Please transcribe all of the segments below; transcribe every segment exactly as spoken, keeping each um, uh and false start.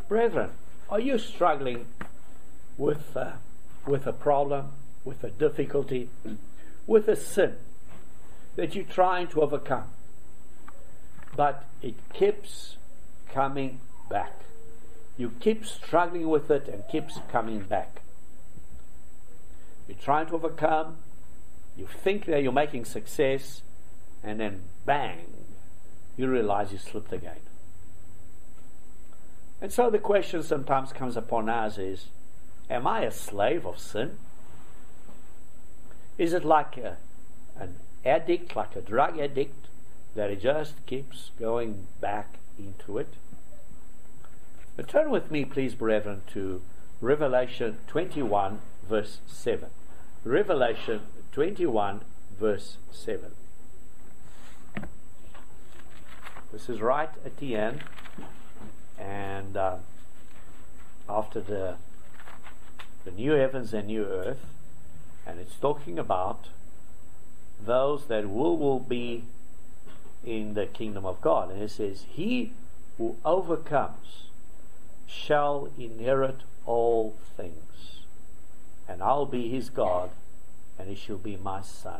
Brethren, are you struggling with uh, with a problem, with a difficulty, with a sin that you're trying to overcome, but it keeps coming back? You keep struggling with it and keeps coming back. You're trying to overcome, you think that you're making success, and then bang, you realize you slipped again. And so the question sometimes comes upon us is, am I a slave of sin? Is it like a, an addict, like a drug addict, that it just keeps going back into it? But turn with me, please, brethren, to Revelation twenty-one, verse seven. Revelation twenty-one, verse seven. This is right at the end, and uh, after the the new heavens and new earth, and it's talking about those that will, will be in the kingdom of God. And it says, he who overcomes shall inherit all things, and I'll be his God, and he shall be my son.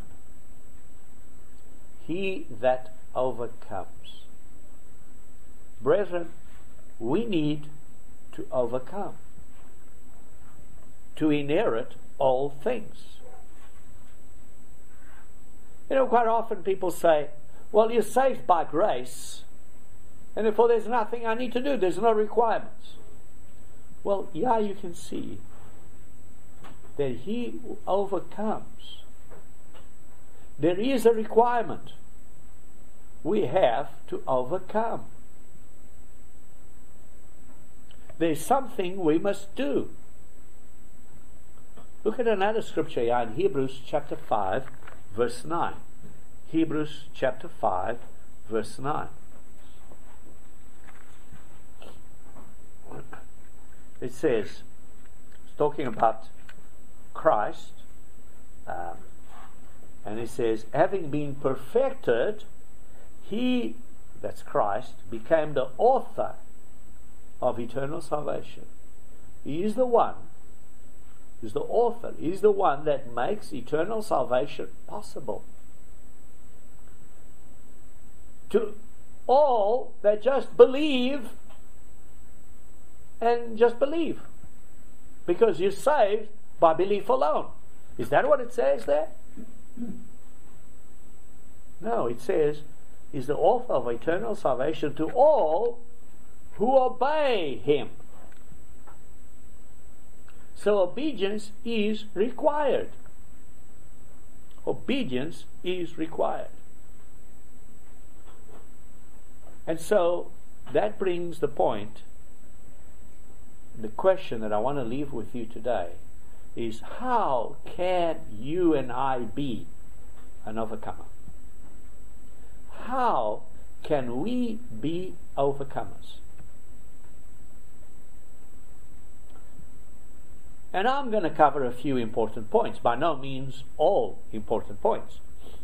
He that overcomes. Brethren, we need to overcome, to inherit all things. You know, quite often people say, well, you're saved by grace, and therefore there's nothing I need to do, there's no requirements. Well, yeah, you can see that he who overcomes, there is a requirement. We have to overcome. There's something we must do. Look at another scripture here in Hebrews chapter five, verse nine. Hebrews chapter five, verse nine. It says, it's talking about Christ, um, and it says, having been perfected, he, that's Christ, became the author of eternal salvation. He is the one, he's the author, he's the one that makes eternal salvation possible to all that just believe and just believe, because you're saved by belief alone. Is that what it says there? No, it says he's the author of eternal salvation to all who obey him. So obedience is required. Obedience is required. And so that brings the point, the question that I want to leave with you today is, how can you and I be an overcomer? How can we be overcomers? And I'm going to cover a few important points, by no means all important points.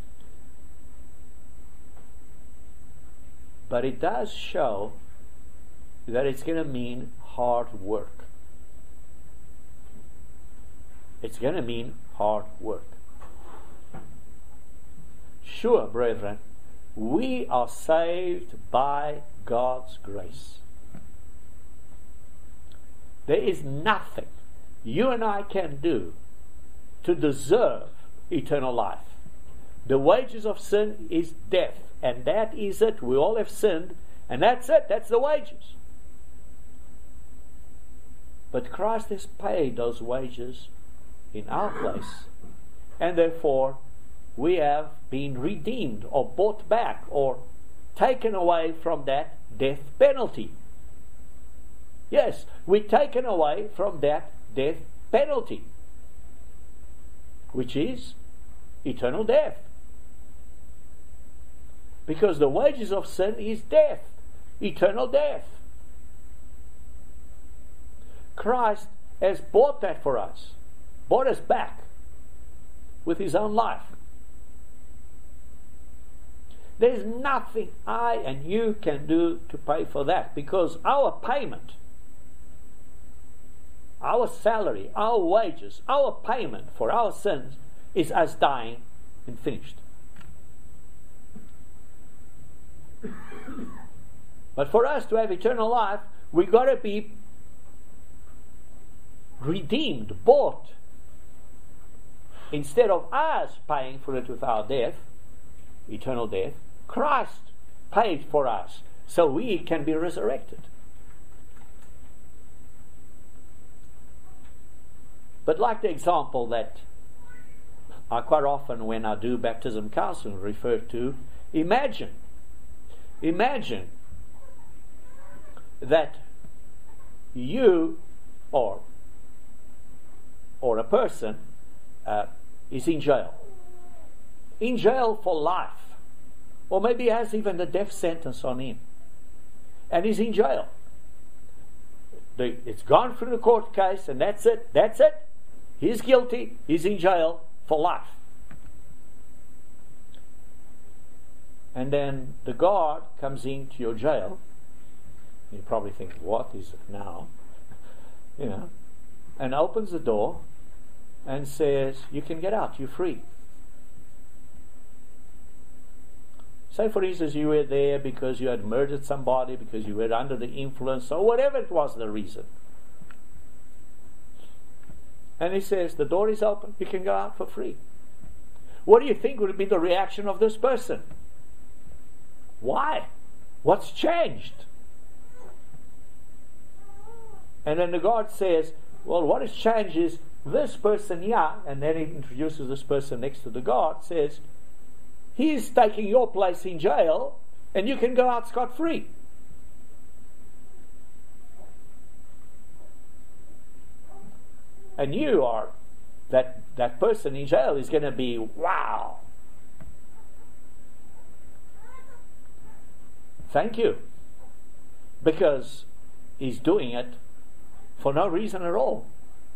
But it does show that it's going to mean hard work. It's going to mean hard work. Sure, brethren, we are saved by God's grace. There is nothing you and I can do to deserve eternal life. The wages of sin is death, and that is it. We all have sinned, and that's it. That's the wages. But Christ has paid those wages in our place, and therefore we have been redeemed or bought back or taken away from that death penalty. Yes, we're taken away from that death penalty, which is eternal death. Because the wages of sin is death, eternal death. Christ has bought that for us, bought us back with his own life. There's nothing I and you can do to pay for that, because our payment our salary, our wages, our payment for our sins is us dying and finished. But for us to have eternal life, we've got to be redeemed, bought. Instead of us paying for it with our death, eternal death, Christ paid for us so we can be resurrected. But like the example that I quite often, when I do baptism counseling, refer to, imagine, imagine that you or or a person uh, is in jail. In jail for life. Or maybe has even a death sentence on him. And he's in jail. The, it's gone through the court case and that's it. That's it. He's guilty. He's in jail for life. And then the guard comes into your jail. You probably think, what is it now? You know. And opens the door and says, you can get out. You're free. Say, for instance, you were there because you had murdered somebody, because you were under the influence, or whatever it was the reason. And he says, the door is open, you can go out for free. What do you think would be the reaction of this person? Why? What's changed? And then the guard says, well, what has changed is this person here, and then he introduces this person next to the guard, says, he's taking your place in jail, and you can go out scot-free. And you are, that, that person in jail is going to be, wow. Thank you. Because he's doing it for no reason at all.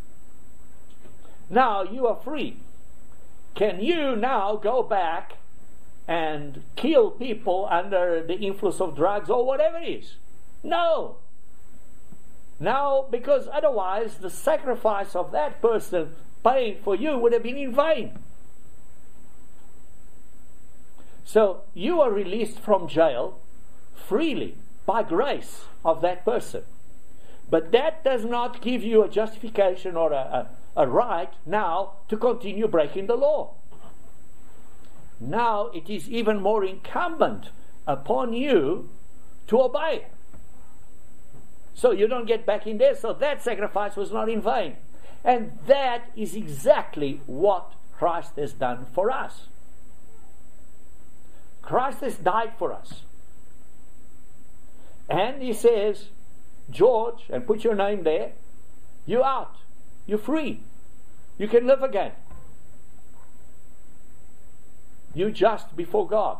Now you are free. Can you now go back and kill people under the influence of drugs or whatever it is? No. Now, because otherwise the sacrifice of that person paying for you would have been in vain. So you are released from jail freely by grace of that person. But that does not give you a justification or a, a, a right now to continue breaking the law. Now it is even more incumbent upon you to obey. So you don't get back in there. So that sacrifice was not in vain. And that is exactly what Christ has done for us. Christ has died for us. And he says, George, and put your name there, you're out. You're free. You can live again. You're just before God.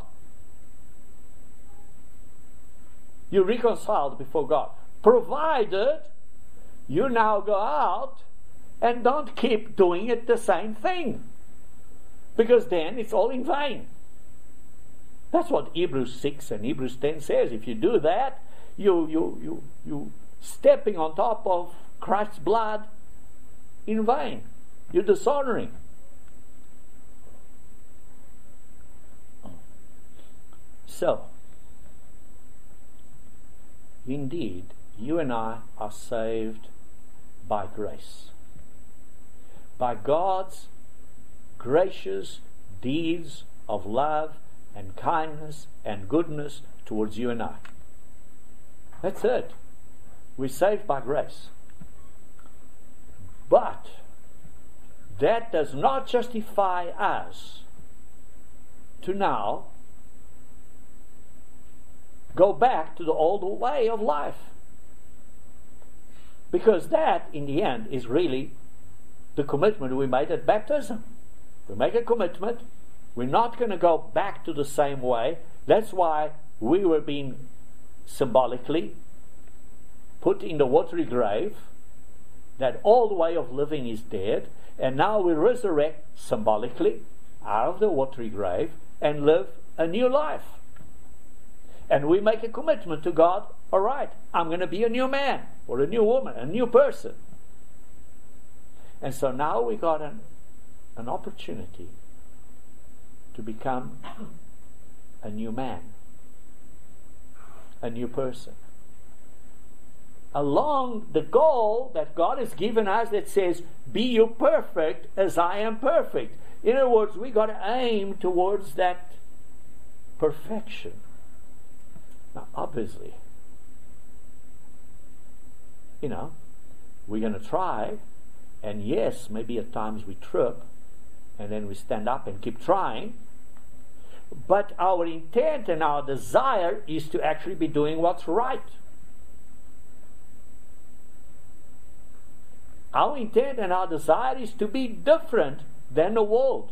You're reconciled before God. Provided you now go out and don't keep doing it the same thing. Because then it's all in vain. That's what Hebrews six and Hebrews ten says. If you do that, you you you you stepping on top of Christ's blood in vain. You're dishonoring. So, indeed, you and I are saved by grace. By God's gracious deeds of love and kindness and goodness towards you and I. That's it. We're saved by grace. But that does not justify us to now go back to the old way of life. Because that, in the end, is really the commitment we made at baptism. We make a commitment. We're not going to go back to the same way. That's why we were being symbolically put in the watery grave. That old way of living is dead. And now we resurrect symbolically out of the watery grave and live a new life. And we make a commitment to God. All right, I'm going to be a new man or a new woman, a new person. And so now we got an, an opportunity to become a new man, a new person. Along the goal that God has given us that says, be you perfect as I am perfect. In other words, we got to aim towards that perfection. Now, obviously, you know, we're going to try, and yes, maybe at times we trip, and then we stand up and keep trying. But our intent and our desire is to actually be doing what's right. Our intent and our desire is to be different than the world.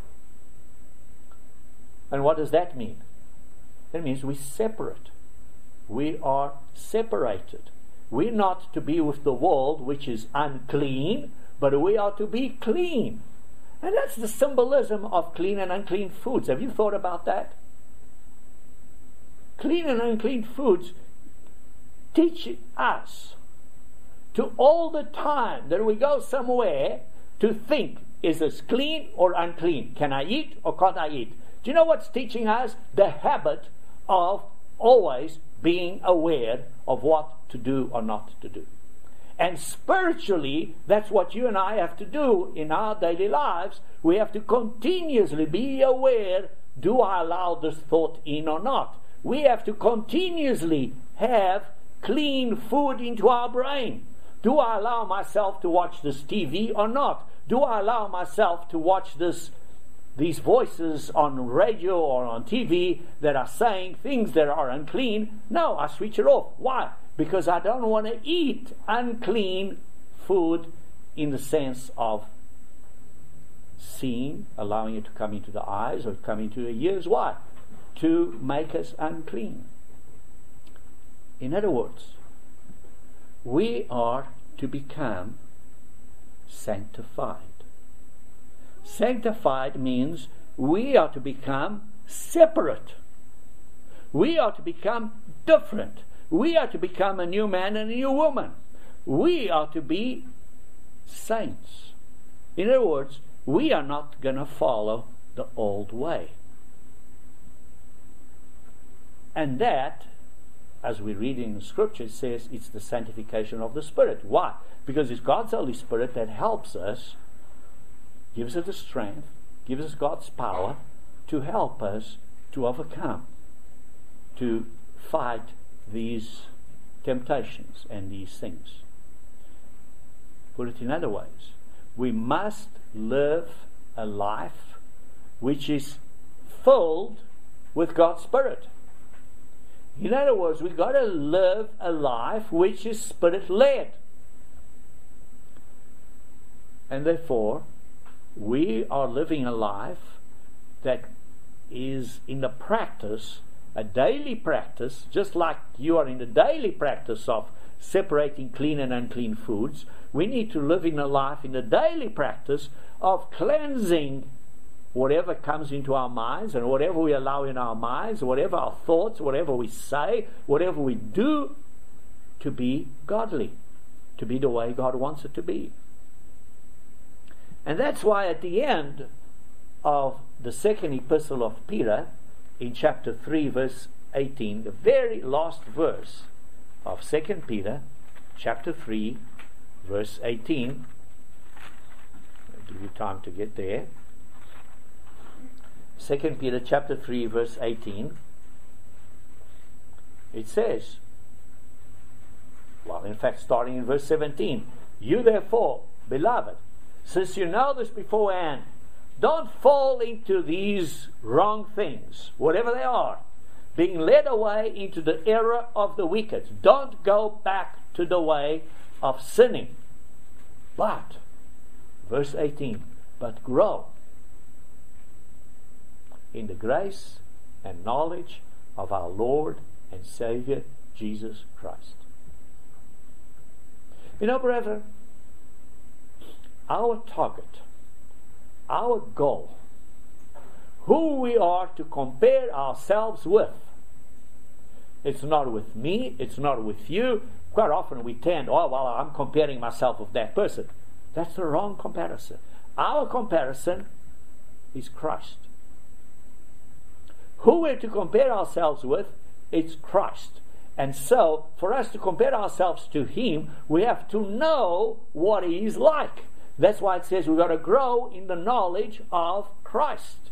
And what does that mean? That means we're separate. We are separated. We're not to be with the world, which is unclean, but we are to be clean. And that's the symbolism of clean and unclean foods. Have you thought about that? Clean and unclean foods teach us to all the time that we go somewhere to think, is this clean or unclean? Can I eat or can't I eat? Do you know what's teaching us? The habit of always being aware of what to do or not to do. And spiritually, that's what you and I have to do in our daily lives. We have to continuously be aware, do I allow this thought in or not? We have to continuously have clean food into our brain. Do I allow myself to watch this T V or not? Do I allow myself to watch this these voices on radio or on T V that are saying things that are unclean? No, I switch it off. Why? Because I don't want to eat unclean food in the sense of seeing, allowing it to come into the eyes or come into the ears. Why? To make us unclean. In other words, we are to become sanctified. Sanctified means we are to become separate. We are to become different. We are to become a new man and a new woman. We are to be saints. In other words, we are not going to follow the old way. And that, as we read in the Scripture, it says it's the sanctification of the Spirit. Why? Because it's God's Holy Spirit that helps us, gives us the strength, gives us God's power to help us to overcome, to fight these temptations and these things. Put it in other ways, we must live a life which is filled with God's Spirit. In other words, we've got to live a life which is Spirit-led. And therefore, we are living a life that is in the practice, a daily practice, just like you are in the daily practice of separating clean and unclean foods. We need to live in a life in the daily practice of cleansing whatever comes into our minds and whatever we allow in our minds, whatever our thoughts, whatever we say, whatever we do, to be godly, to be the way God wants it to be. And that's why at the end of the second epistle of Peter, in chapter three, verse eighteen, the very last verse of Second Peter, chapter three, verse eighteen. I'll give you time to get there. Second Peter, chapter three, verse eighteen. It says, well, in fact, starting in verse seventeen, you therefore, beloved, since you know this beforehand, don't fall into these wrong things, whatever they are, being led away into the error of the wicked. Don't go back to the way of sinning. But, verse eighteen, but grow in the grace and knowledge of our Lord and Savior, Jesus Christ. You know, brethren, our target, our goal, who we are to compare ourselves with, it's not with me, it's not with you. Quite often we tend, oh, well, I'm comparing myself with that person. That's the wrong comparison. Our comparison is Christ. Who we're to compare ourselves with, it's Christ. And so, for us to compare ourselves to Him, we have to know what He is like. That's why it says we've got to grow in the knowledge of Christ.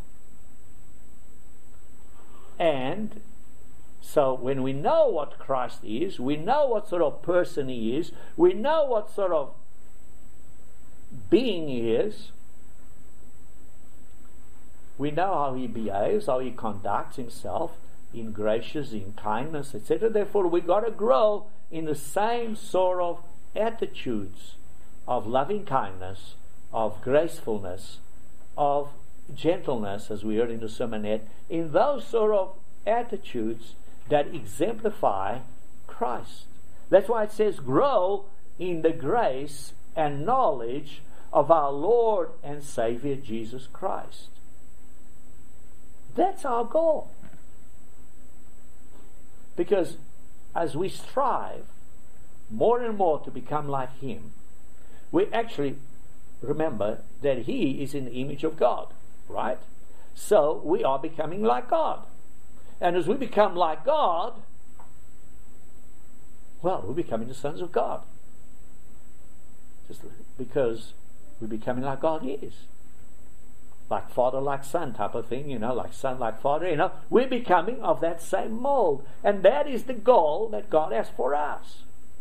And so when we know what Christ is, we know what sort of person He is, we know what sort of being He is, we know how He behaves, how He conducts Himself in gracious, in kindness, et cetera. Therefore, we've got to grow in the same sort of attitudes of loving kindness, of gracefulness, of gentleness, as we heard in the sermonette, in those sort of attitudes that exemplify Christ. That's why it says, grow in the grace and knowledge of our Lord and Savior Jesus Christ. That's our goal. Because as we strive more and more to become like Him, we actually remember that He is in the image of God, right? So we are becoming like God. And as we become like God, well, we're becoming the sons of God. Just because we're becoming like God is. Like father, like son type of thing, you know, like son, like father, you know. We're becoming of that same mold. And that is the goal that God has for us.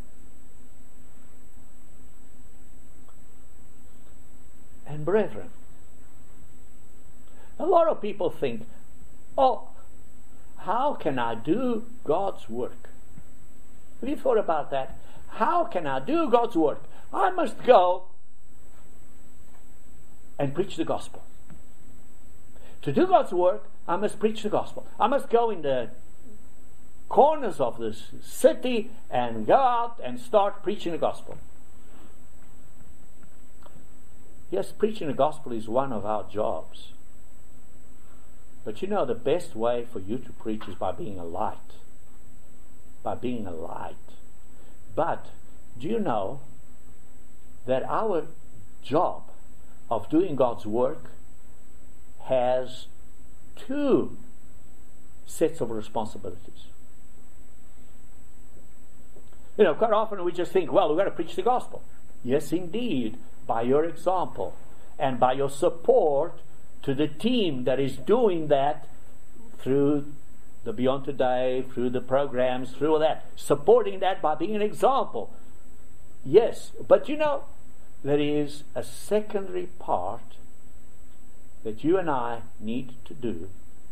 And brethren, a lot of people think, oh, how can I do God's work? Have you thought about that? How can I do God's work? I must go and preach the gospel. To do God's work, I must preach the gospel. I must go in the corners of this city and go out and start preaching the gospel. Yes, preaching the gospel is one of our jobs. But you know, the best way for you to preach is by being a light. By being a light. But do you know that our job of doing God's work has two sets of responsibilities? You know, quite often we just think, well, we've got to preach the gospel. Yes, indeed, by your example and by your support to the team that is doing that through the Beyond Today, through the programs, through all that, supporting that by being an example. Yes, but you know, there is a secondary part that you and I need to do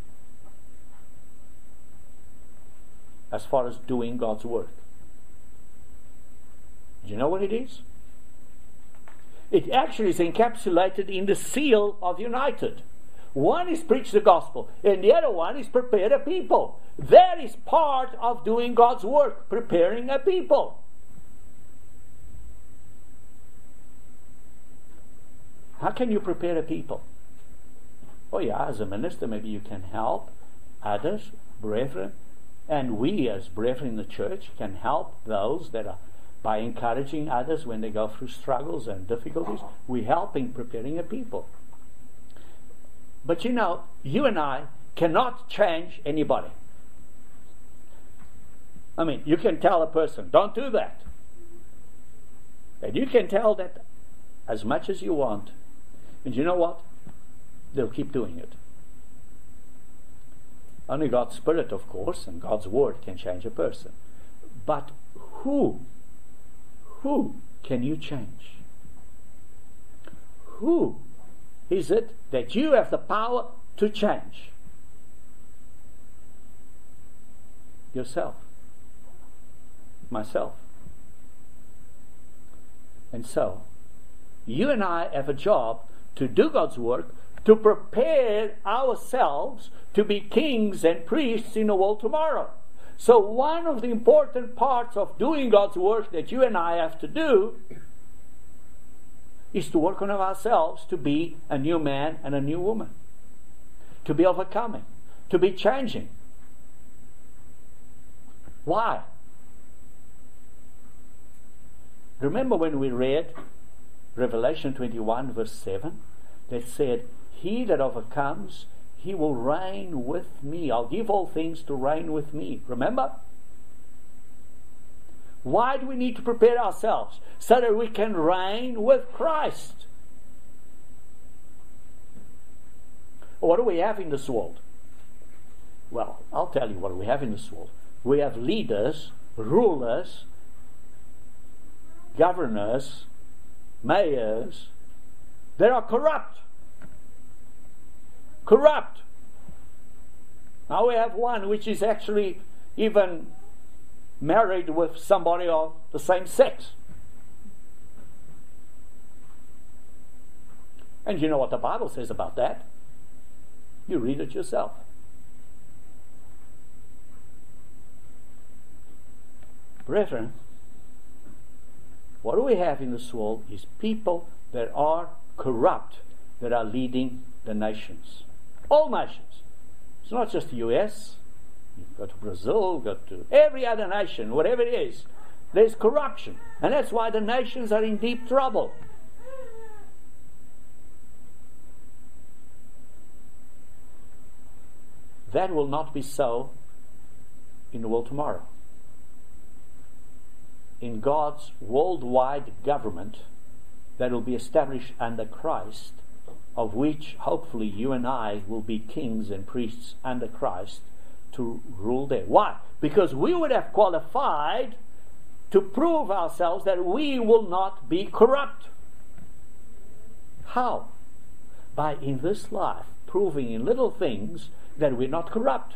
as far as doing God's work. Do you know what it is? It actually is encapsulated in the seal of United. One is preach the gospel, and the other one is prepare a people. That is part of doing God's work, preparing a people. How can you prepare a people? Oh yeah, as a minister, maybe you can help others, brethren, and we as brethren in the church can help those that are, by encouraging others when they go through struggles and difficulties. We help in preparing a people. But you know, you and I cannot change anybody. I mean, you can tell a person, don't do that. And you can tell that as much as you want. And you know what? They'll keep doing it. Only God's Spirit, of course, and God's Word can change a person. But who, who can you change? Who is it that you have the power to change? Yourself. Myself. And so, you and I have a job to do God's work, to prepare ourselves to be kings and priests in the world tomorrow. So one of the important parts of doing God's work that you and I have to do is to work on ourselves to be a new man and a new woman. To be overcoming. To be changing. Why? Remember when we read Revelation twenty-one verse seven, that said, he that overcomes, he will reign with me. I'll give all things to reign with me. Remember? Why do we need to prepare ourselves? So that we can reign with Christ. What do we have in this world? Well, I'll tell you what we have in this world. We have leaders, rulers, governors, mayors that are corrupt. Corrupt. Now we have one which is actually even married with somebody of the same sex. And you know what the Bible says about that? You read it yourself. Brethren, what do we have in this world is people that are corrupt, that are leading the nations. All nations. It's not just the U S. You go to Brazil, go to every other nation, whatever it is. There's corruption. And that's why the nations are in deep trouble. That will not be so in the world tomorrow. In God's worldwide government that will be established under Christ, of which hopefully you and I will be kings and priests under Christ to rule there. Why? Because we would have qualified to prove ourselves that we will not be corrupt. How? By in this life proving in little things that we're not corrupt.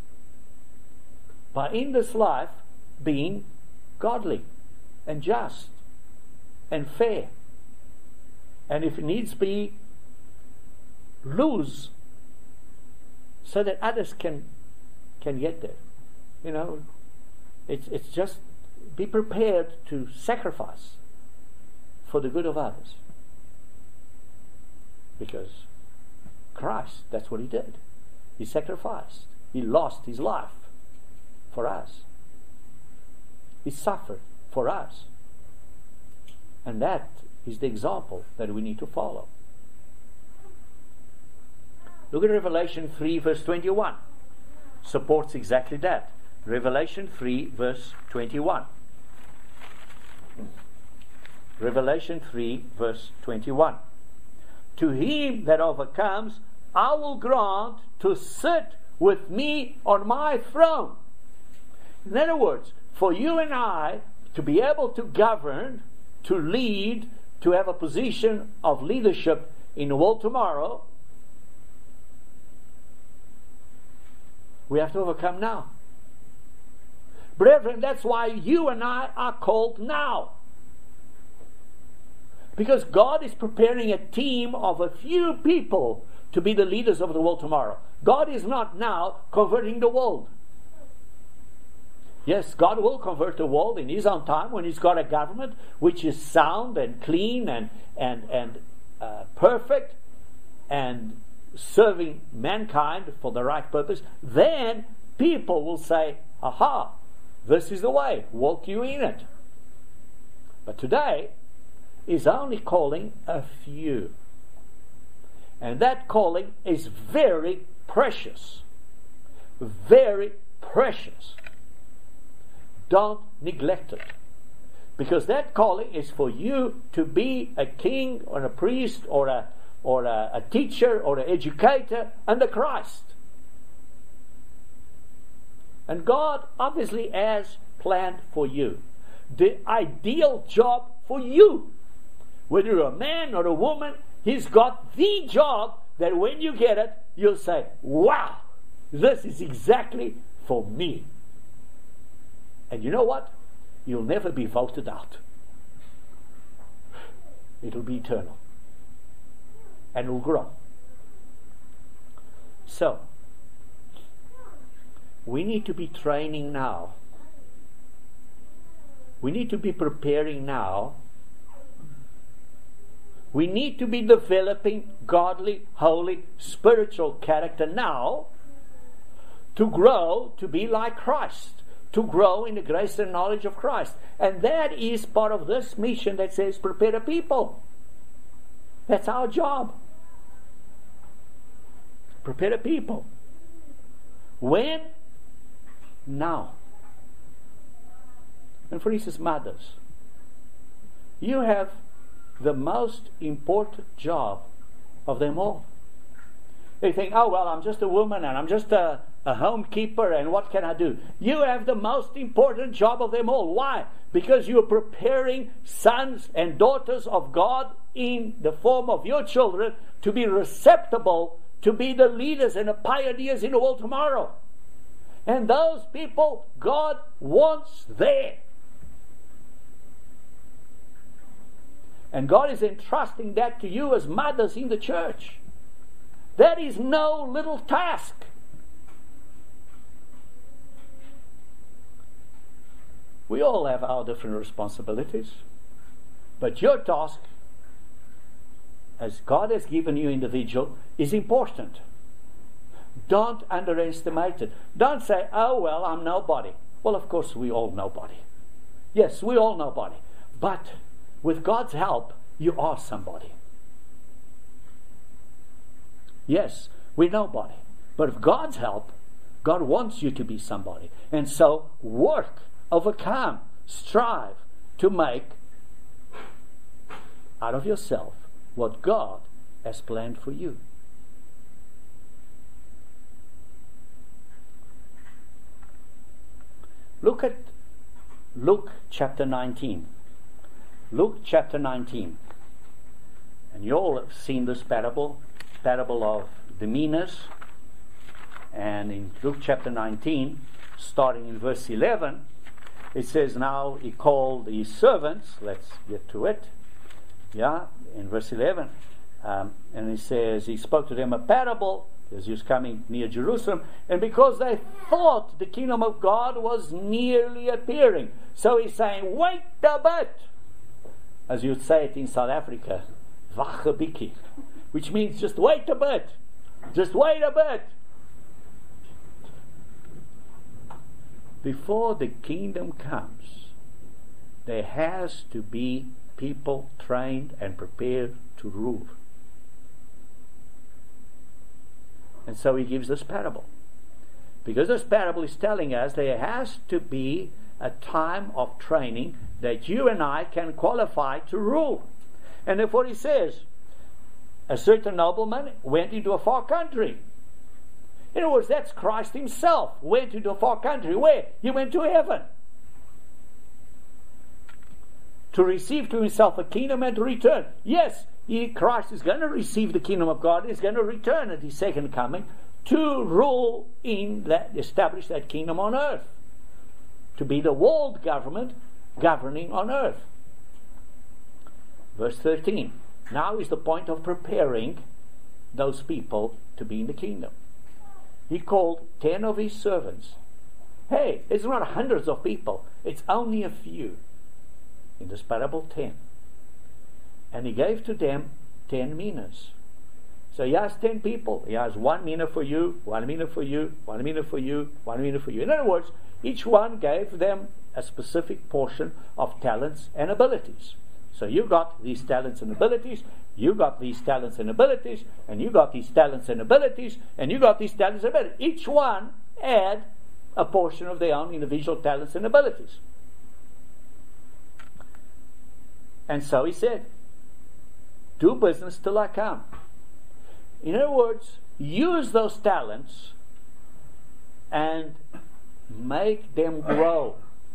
By in this life being godly and just and fair. And if it needs be, lose so that others can can get there. You know, it's it's just be prepared to sacrifice for the good of others. Because Christ, that's what he did. He sacrificed. He lost his life for us. He suffered for us. And that is the example that we need to follow. Look at Revelation three verse twenty-one. Supports exactly that. Revelation three verse twenty-one. Revelation three verse twenty-one. To him that overcomes, I will grant to sit with me on my throne. In other words, for you and I to be able to govern, to lead, to have a position of leadership in the world tomorrow, we have to overcome now. Brethren, that's why you and I are called now. Because God is preparing a team of a few people to be the leaders of the world tomorrow. God is not now converting the world. Yes, God will convert the world in his own time when he's got a government which is sound and clean and, and, and uh, perfect and serving mankind for the right purpose. Then people will say, aha, this is the way, walk you in it. But today is only calling a few. And that calling is very precious. Very precious. Don't neglect it. Because that calling is for you to be a king or a priest or a or a, a teacher or an educator under Christ. And God obviously has planned for you the ideal job for you. Whether you're a man or a woman, he's got the job that when you get it, you'll say, wow, this is exactly for me. And you know what? You'll never be voted out. It'll be eternal. And will grow. So, we need to be training now. We need to be preparing now. We need to be developing godly, holy, spiritual character now to grow to be like Christ, to grow in the grace and knowledge of Christ. And that is part of this mission that says prepare a people. That's our job. Prepare the people. When? Now. And for instance, mothers, you have the most important job of them all. They think, oh, well, I'm just a woman and I'm just a, a homekeeper and what can I do? You have the most important job of them all. Why? Because you're preparing sons and daughters of God in the form of your children to be receptible, to be the leaders and the pioneers in the world tomorrow. And those people, God wants there. And God is entrusting that to you as mothers in the church. That is no little task. We all have our different responsibilities. But your task, as God has given you individual, is important. Don't underestimate it. Don't say, oh, well, I'm nobody. Well, of course, we all nobody. Yes, we all nobody. But with God's help, you are somebody. Yes, we're nobody. But with God's help, God wants you to be somebody. And so, work, overcome, strive to make out of yourself what God has planned for you. Look at Luke chapter nineteen. Luke chapter nineteen. And you all have seen this parable, parable of the minas. And in Luke chapter nineteen, starting in verse eleven, it says, now he called his servants. Let's get to it. Yeah, in verse eleven. Um, and he says, he spoke to them a parable as he was coming near Jerusalem, and because they thought the kingdom of God was nearly appearing. So he's saying, wait a bit. As you'd say it in South Africa, wacht 'n bietjie, which means just wait a bit. Just wait a bit. Before the kingdom comes, there has to be people trained and prepared to rule. And so he gives this parable. Because this parable is telling us there has to be a time of training that you and I can qualify to rule. And therefore he says, a certain nobleman went into a far country. In other words, that's Christ himself went into a far country. Where? He went to heaven. To receive to himself a kingdom and to return. Yes, he, Christ is going to receive the kingdom of God. He's going to return at his second coming to rule in that, establish that kingdom on earth. To be the world government governing on earth. Verse thirteen. Now is the point of preparing those people to be in the kingdom. He called ten of his servants. Hey, it's not hundreds of people. It's only a few. In this parable, ten. And he gave to them ten minas. So he has ten people. He has one mina for you, one mina for you, one mina for you, one mina for you. In other words, each one gave them a specific portion of talents and abilities. So you got these talents and abilities, you got these talents and abilities, and you got these talents and abilities, and you got these talents and abilities. Each one had a portion of their own individual talents and abilities. And so he said, do business till I come. In other words, use those talents and make them grow.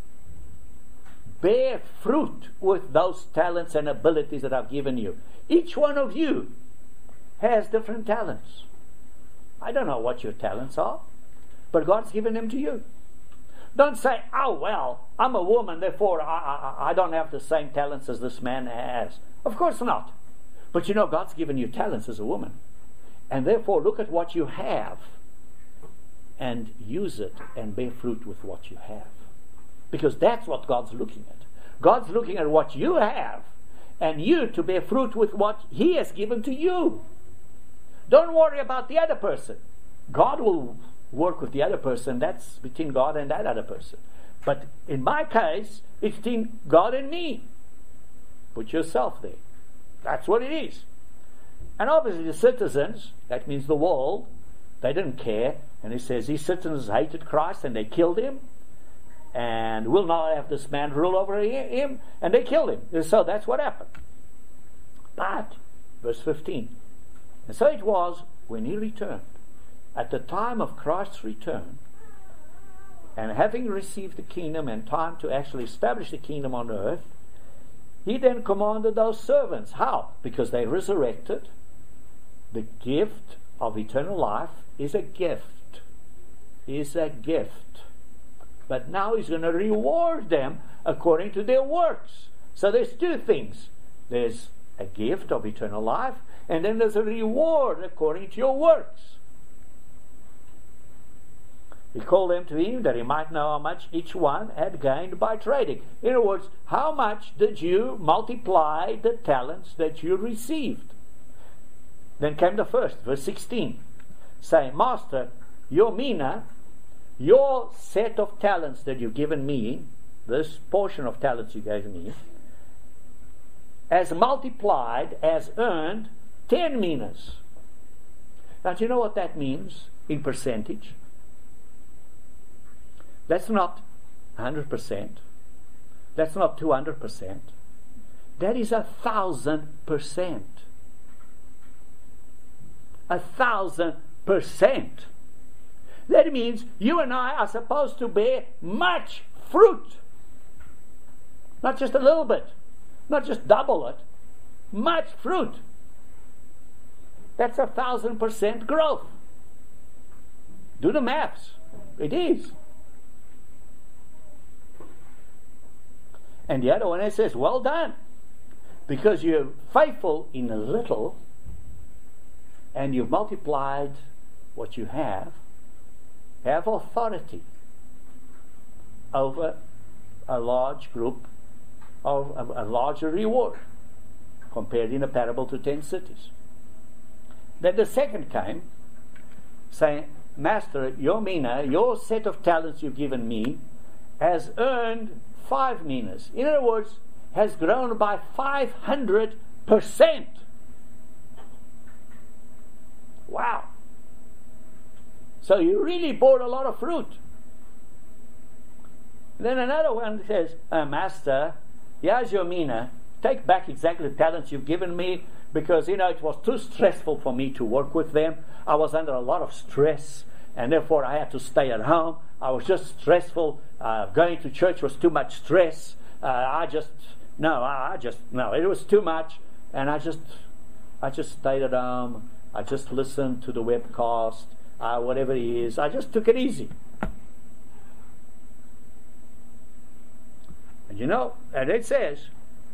Bear fruit with those talents and abilities that I've given you. Each one of you has different talents. I don't know what your talents are, but God's given them to you. Don't say, oh, well, I'm a woman, therefore I, I, I don't have the same talents as this man has. Of course not. But you know, God's given you talents as a woman. And therefore, look at what you have and use it and bear fruit with what you have. Because that's what God's looking at. God's looking at what you have and you to bear fruit with what He has given to you. Don't worry about the other person. God will work with the other person. That's between God and that other person. But in my case, it's between God and me. Put yourself there. That's what it is. And obviously the citizens, that means the world, they didn't care. And he says these citizens hated Christ and they killed him. And will not have this man rule over him. And they killed him. So that's what happened. But, verse fifteen. And so it was when he returned. At the time of Christ's return, and having received the kingdom and time to actually establish the kingdom on earth, he then commanded those servants. How? Because they resurrected. The gift of eternal life is a gift. Is a gift. But now he's going to reward them according to their works. So there's two things. There's a gift of eternal life, and then there's a reward according to your works. He called them to him that he might know how much each one had gained by trading. In other words, how much did you multiply the talents that you received? Then came the first, verse sixteen, saying, Master, your mina, your set of talents that you've given me, this portion of talents you gave me, as multiplied, as earned, ten minas. Now, do you know what that means in percentage? That's not one hundred percent. That's not two hundred percent. That is a thousand percent. A thousand percent. That means you and I are supposed to bear much fruit. Not just a little bit. Not just double it. Much fruit. That's a thousand percent growth. Do the maths. It is. And the other one, it says, well done. Because you're faithful in a little, and you've multiplied what you have, have authority over a large group of a, a larger reward, compared in a parable to ten cities. Then the second came, saying, Master, your mina, your set of talents you've given me, has earned five minas. In other words, has grown by five hundred percent. Wow. So you really bore a lot of fruit. Then another one says, uh, Master, here's your mina. Take back exactly the talents you've given me, because, you know, it was too stressful for me to work with them. I was under a lot of stress, and therefore I had to stay at home. I was just stressful. Uh, going to church was too much stress. Uh, I just, no, I, I just, no, it was too much. And I just, I just stayed at home. I just listened to the webcast, uh, whatever it is. I just took it easy. And you know, and it says,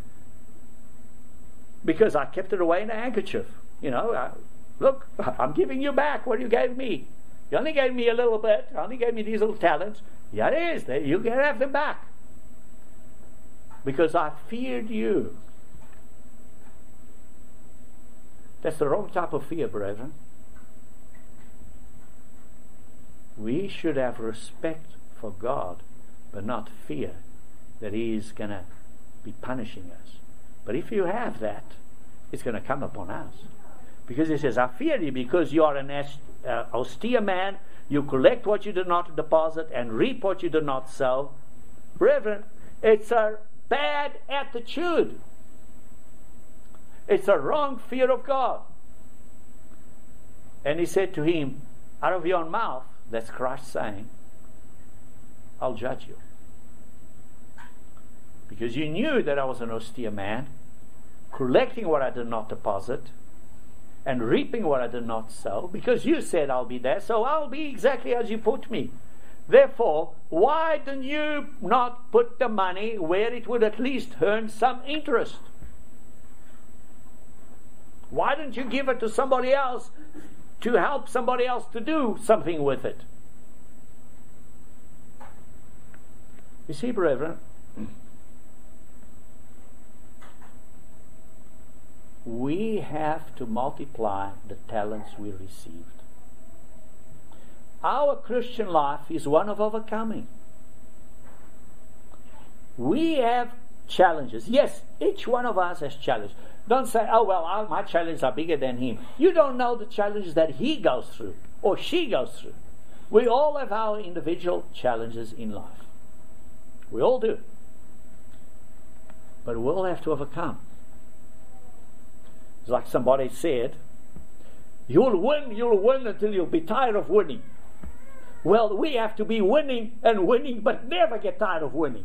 because I kept it away in a handkerchief. You know, I, look, I'm giving you back what you gave me. You only gave me a little bit. You only gave me these little talents. Yeah, it is. You can have them back. Because I feared you. That's the wrong type of fear, brethren. We should have respect for God, but not fear that He is going to be punishing us. But if you have that, it's going to come upon us. Because He says, I fear you because you are an uh, austere man. You collect what you do not deposit and reap what you do not sow. Brethren, it's a bad attitude. It's a wrong fear of God. And He said to him, out of your mouth, that's Christ saying, I'll judge you. Because you knew that I was an austere man, collecting what I did not deposit, and reaping what I did not sow, because you said I'll be there, so I'll be exactly as you put me. Therefore, why didn't you not put the money where it would at least earn some interest? Why didn't you give it to somebody else to help somebody else to do something with it? You see, brethren, we have to multiply the talents we received. Our Christian life is one of overcoming. We have challenges. Yes, each one of us has challenges. Don't say, oh, well, I, my challenges are bigger than him. You don't know the challenges that he goes through or she goes through. We all have our individual challenges in life. We all do. But we all have to overcome. It's like somebody said, you'll win, you'll win until you'll be tired of winning. Well, we have to be winning and winning, but never get tired of winning.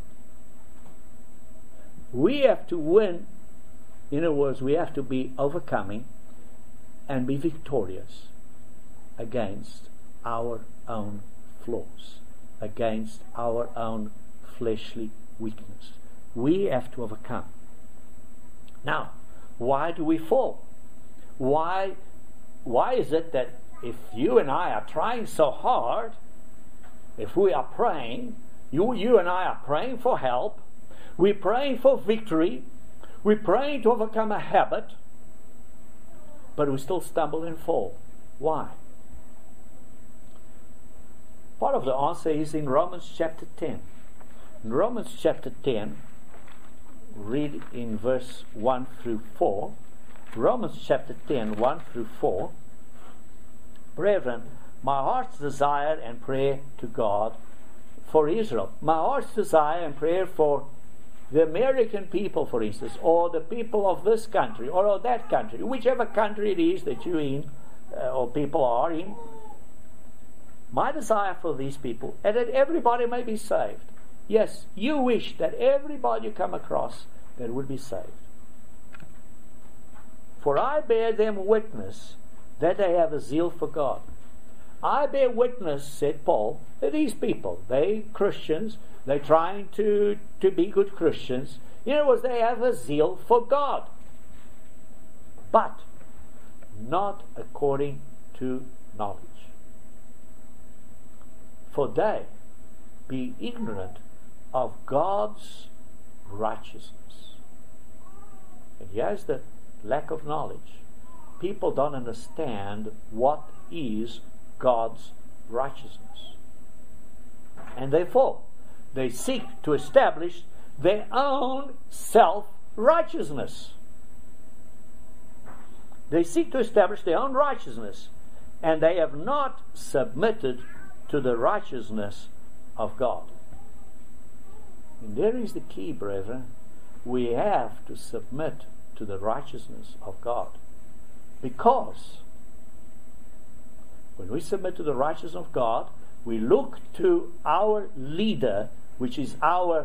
We have to win. In other words, we have to be overcoming and be victorious against our own flaws, against our own fleshly weakness. We have to overcome. Now, why do we fall? Why, why is it that if you and I are trying so hard, if we are praying, you, you and I are praying for help, we're praying for victory, we're praying to overcome a habit, but we still stumble and fall? Why? Part of the answer is in Romans chapter ten. In Romans chapter ten, read in verse one through four. Romans chapter ten, one through four. Brethren, my heart's desire and prayer to God for Israel. My heart's desire and prayer for the American people, for instance, or the people of this country, or of that country, whichever country it is that you're in, uh, or people are in. My desire for these people, and that everybody may be saved. Yes, you wish that everybody you come across that would be saved. For I bear them witness that they have a zeal for God. I bear witness, said Paul, that these people, they Christians, they're trying to, to be good Christians. In other words, they have a zeal for God. But not according to knowledge. For they be ignorant of God's righteousness. And here's the lack of knowledge. People don't understand what is God's righteousness. And they fall. They seek to establish their own self-righteousness. They seek to establish their own righteousness, and they have not submitted to the righteousness of God. And there is the key, brethren. We have to submit to the righteousness of God. Because when we submit to the righteousness of God, we look to our leader, which is our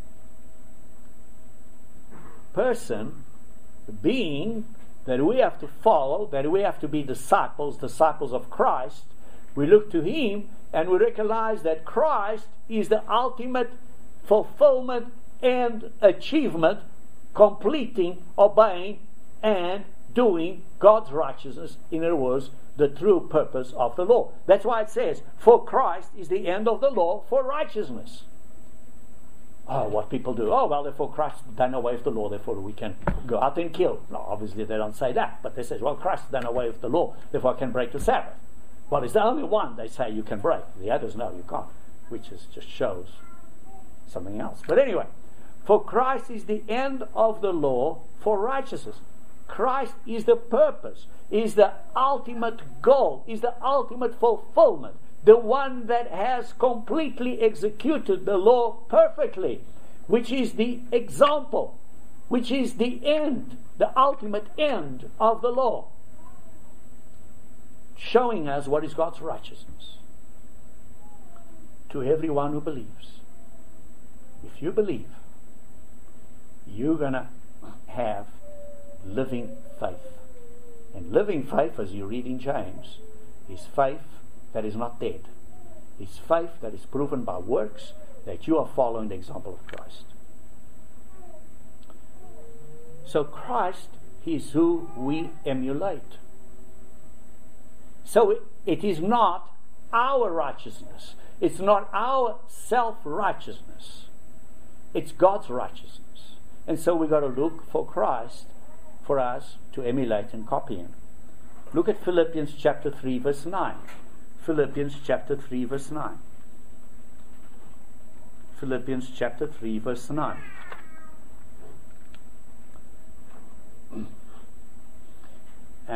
person, being that we have to follow, that we have to be disciples, disciples of Christ. We look to Him and we recognize that Christ is the ultimate fulfillment and achievement, completing, obeying, and doing God's righteousness. In other words, the true purpose of the law. That's why it says, for Christ is the end of the law for righteousness. Oh, what people do. Oh, well, therefore Christ done away with the law, therefore we can go out and kill. No, obviously they don't say that, but they say, well, Christ done away with the law, therefore I can break the Sabbath. Well, it's the only one they say you can break. The others, no, you can't, which is, just shows something else. But anyway, for Christ is the end of the law for righteousness. Christ is the purpose, is the ultimate goal, is the ultimate fulfillment, the one that has completely executed the law perfectly, which is the example, which is the end, the ultimate end of the law, showing us what is God's righteousness to everyone who believes. If you believe, you're going to have living faith. And living faith, as you read in James, is faith that is not dead. It's faith that is proven by works, that you are following the example of Christ. So Christ is who we emulate. So it, it is not our righteousness. It's not our self-righteousness. It's God's righteousness. And so we've got to look for Christ for us to emulate and copy Him. Look at Philippians chapter three, verse nine. Philippians chapter three, verse nine. Philippians chapter three, verse nine.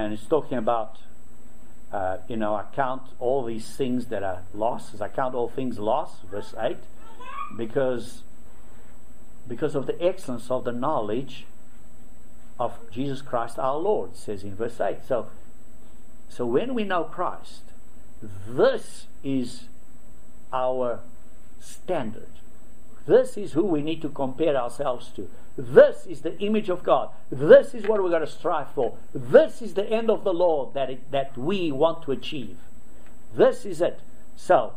and it's talking about, uh, you know, I count all these things that are losses. I count all things lost, verse eight, because because of the excellence of the knowledge of Jesus Christ our Lord, it says in verse eight. So, so when we know Christ, this is our standard. This is who we need to compare ourselves to. This is the image of God. This is what we've got to strive for. This is the end of the law that it, that we want to achieve. This is it. So,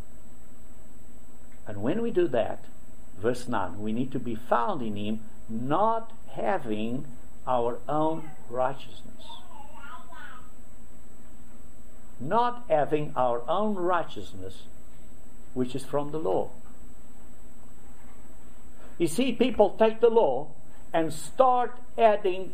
and when we do that, verse nine, we need to be found in Him, not having our own righteousness. Not having our own righteousness, which is from the law. You see, people take the law and start adding,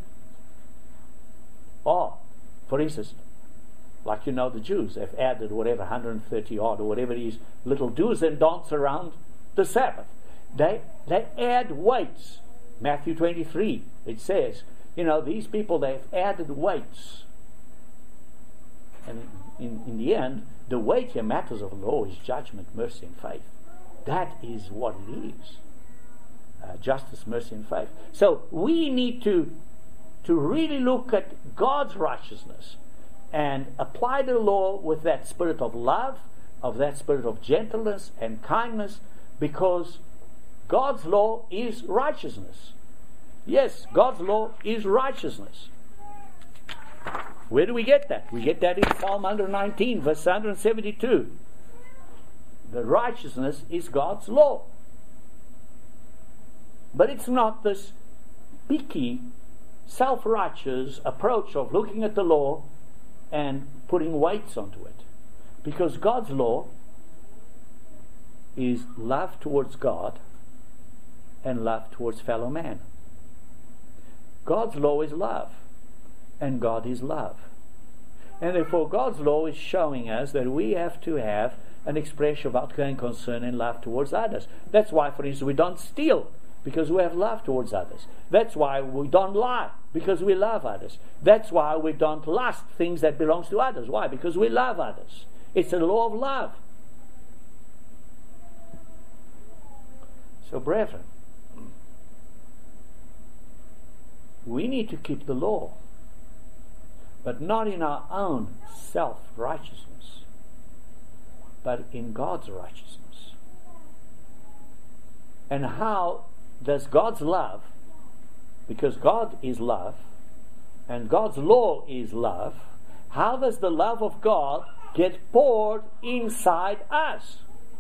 oh, for instance, like you know the Jews, they've added whatever, one hundred thirty odd or whatever it is, little do's and don'ts around the Sabbath. They, they add weights. Matthew twenty-three, it says, you know, these people, they've added weights. And in, in the end, the weightier matters of law is judgment, mercy, and faith. That is what it is. Uh, justice, mercy, and faith. So we need to to really look at God's righteousness and apply the law with that spirit of love, of that spirit of gentleness and kindness, because God's law is righteousness. Yes, God's law is righteousness. Where do we get that? We get that in Psalm one nineteen, verse one seventy-two. The righteousness is God's law. But it's not this picky, self-righteous approach of looking at the law and putting weights onto it. Because God's law is love towards God and love towards fellow man. God's law is love, and God is love. And therefore God's law is showing us that we have to have an expression of outgoing concern and love towards others. That's why, for instance, we don't steal, because we have love towards others. That's why we don't lie, because we love others. That's why we don't lust things that belongs to others. Why? Because we love others. It's a law of love. So, brethren, we need to keep the law, but not in our own self-righteousness, but in God's righteousness. And how does God's love, because God is love, and God's law is love, how does the love of God get poured inside us?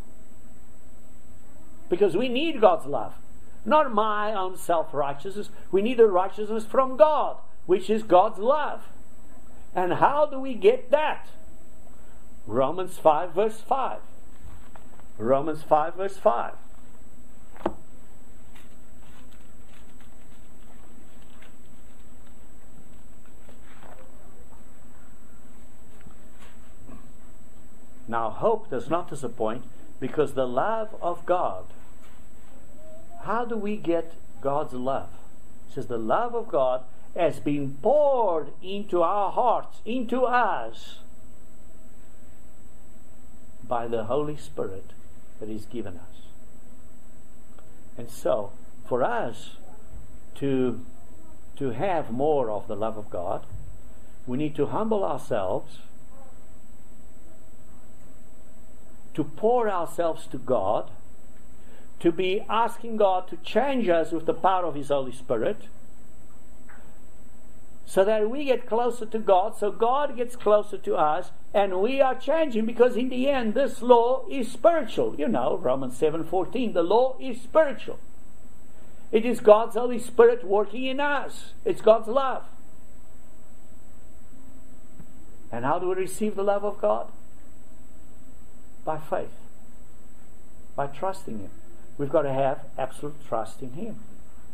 Because we need God's love. Not my own self-righteousness. We need the righteousness from God, which is God's love. And how do we get that? Romans five verse five. Romans five verse five. Now hope does not disappoint, because the love of God. How do we get God's love? It says the love of God has been poured into our hearts, into us, by the Holy Spirit that is given us. And so, for us to, to have more of the love of God, we need to humble ourselves, to pour ourselves to God, to be asking God to change us with the power of His Holy Spirit, so that we get closer to God, so God gets closer to us, and we are changing, because in the end this law is spiritual. You know, Romans seven fourteen, the law is spiritual. It is God's Holy Spirit working in us. It's God's love. And how do we receive the love of God? By faith. By trusting Him. We've got to have absolute trust in Him.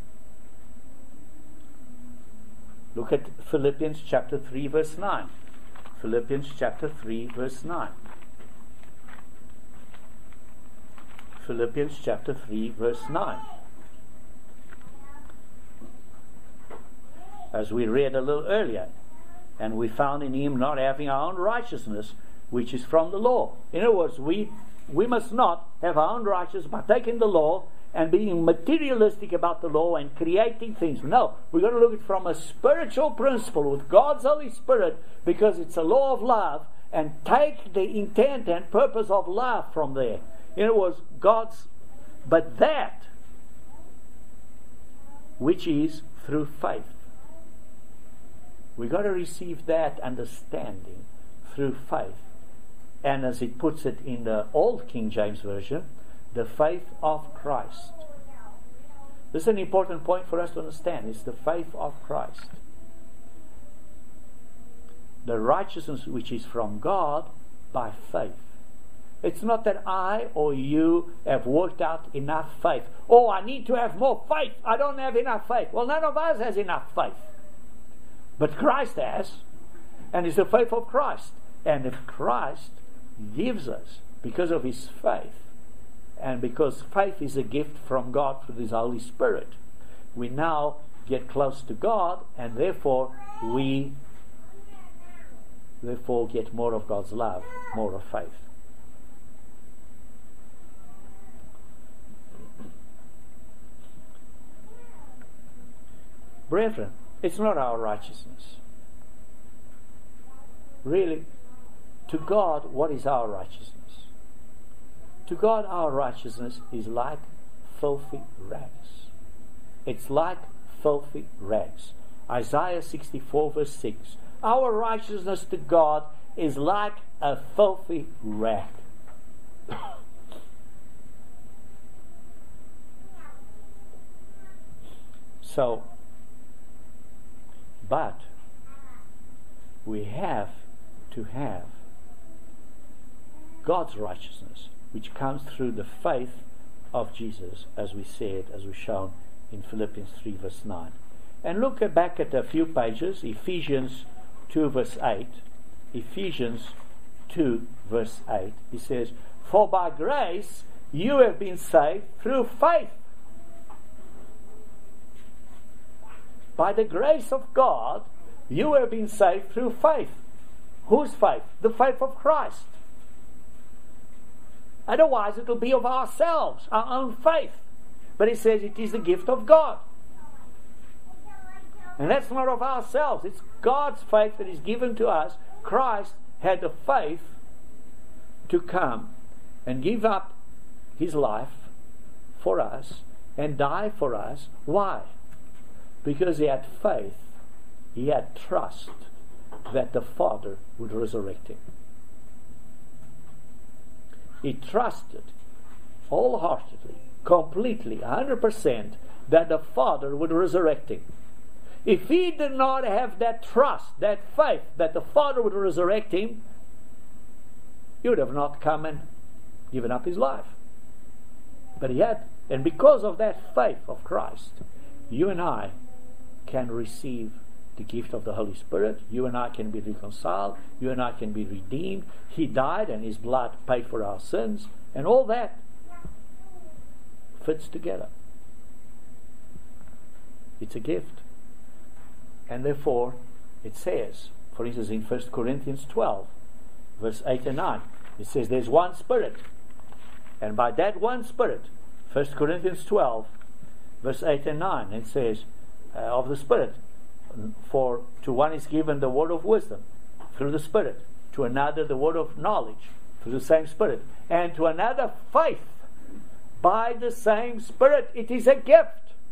Look at Philippians chapter three verse nine. Philippians chapter three verse nine. Philippians chapter three verse nine. As we read a little earlier, And we found in him not having our own righteousness, which is from the law. In other words, we we must not have our own righteousness by taking the law and being materialistic about the law and creating things. No, we're going to look at it from a spiritual principle with God's Holy Spirit, because it's a law of love, and take the intent and purpose of love from there. In other words, God's, but that which is through faith. We've got to receive that understanding through faith. And as it puts it in the Old King James Version, the faith of Christ. This is an important point for us to understand. It's the faith of Christ. The righteousness which is from God by faith. It's not that I or you have worked out enough faith. Oh, I need to have more faith. I don't have enough faith. Well, none of us has enough faith. But Christ has. And it's the faith of Christ. And if Christ gives us, because of his faith, and because faith is a gift from God through his Holy Spirit, we now get close to God, and therefore we therefore get more of God's love, more of faith. Brethren, it's not our righteousness. Really, to God, what is our righteousness? To God, our righteousness is like filthy rags. It's like filthy rags. Isaiah sixty-four verse six. Our righteousness to God is like a filthy rag. So, but we have to have God's righteousness, which comes through the faith of Jesus, as we said, as we've shown in Philippians three verse nine. And look back at a few pages, Ephesians two verse eight. Ephesians two verse eight. He says, "For by grace you have been saved through faith." By the grace of God, you have been saved through faith. Whose faith? The faith of Christ. Otherwise, it will be of ourselves, our own faith. But it says it is the gift of God. And that's not of ourselves. It's God's faith that is given to us. Christ had the faith to come and give up his life for us and die for us. Why? Because he had faith. He had trust that the Father would resurrect him. He trusted wholeheartedly, completely, one hundred percent that the Father would resurrect him. If he did not have that trust, that faith that the Father would resurrect him, he would have not come and given up his life. But he had, and because of that faith of Christ, you and I can receive the gift of the Holy Spirit. You and I can be reconciled. You and I can be redeemed. He died and his blood paid for our sins. And all that fits together. It's a gift. And therefore, it says, for instance, in First Corinthians twelve, verse eight and nine, it says there's one Spirit. And by that one Spirit, First Corinthians twelve, verse eight and nine, it says, uh, of the Spirit, for to one is given the word of wisdom through the Spirit, to another the word of knowledge through the same Spirit, and to another faith by the same Spirit. It is a gift.